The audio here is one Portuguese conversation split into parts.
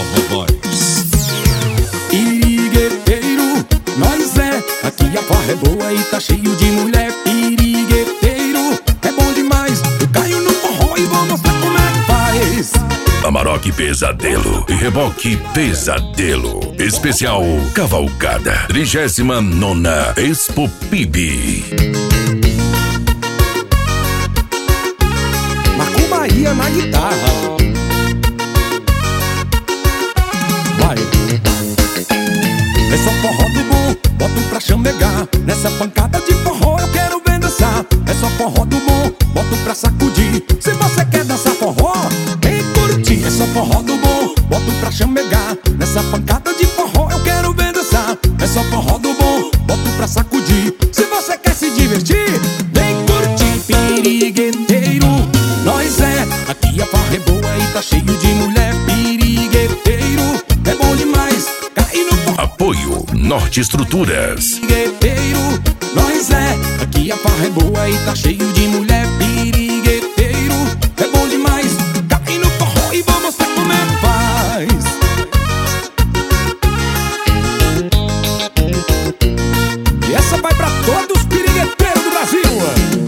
Forró Boys. Pirigueteiro, nós aqui a farra é boa e tá cheio de mulher. Pirigueteiro, é bom demais. Eu caio no forró e vou mostrar como é que faz. Amarok Pesadelo e Reboque Pesadelo. Especial Cavalgada 39ª Expo PIB. Marco Bahia na guitarra. Vai. É só forró do bom, boto pra chamegar. Nessa pancada de forró eu quero ver dançar. É só forró do bom, boto pra sacudir. Se você quer dançar forró, vem curtir. É só forró do bom, boto pra chamegar. Nessa pancada de forró eu quero ver dançar. É só forró do bom, boto pra sacudir. Se você quer se divertir, vem curtir. Pirigueteiro, nós aqui a farra é boa e tá cheio de mulher. Pirigueteiro, é bom demais. Cai no forró. Apoio Norte Estruturas. Pirigueteiro, nós aqui a farra é boa e tá cheio de mulher. Pirigueteiro, é bom demais. Cai no forró e vou mostrar como é que faz. E essa vai pra todos os pirigueteiros do Brasil.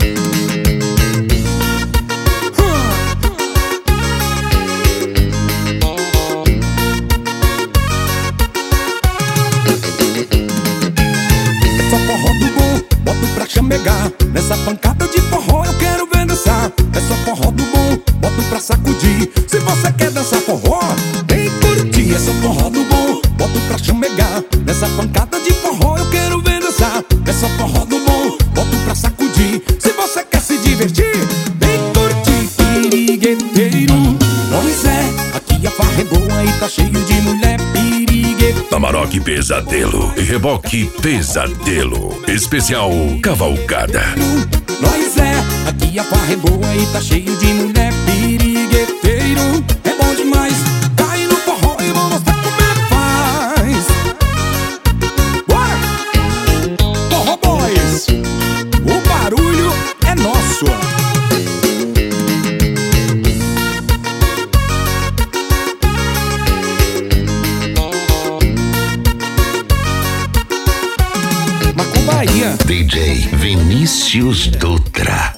Só forró do bom, boto pra chamegar. Nessa pancada de forró eu quero ver dançar. É só forró do bom, boto pra sacudir. Se você quer dançar forró, vem curtir. É só forró do bom, boto pra chamegar. Nessa pancada de forró eu quero ver dançar. É só forró do bom, boto pra sacudir. Se você quer se divertir, vem curtir. Pirigueteiro, nós aqui a farra é boa e tá cheio de mulher. Pirigueteiro, Amarok Pesadelo e Reboque Pesadelo. Especial Cavalgada. nós aqui a farra é boa e tá cheio de mulher. Pirigueteiro, é bom demais. Cai no forró e vou mostrar como é que faz. Bora! Forró Boys, o barulho é nosso. Marco Bahia. DJ Vinícius Dutra.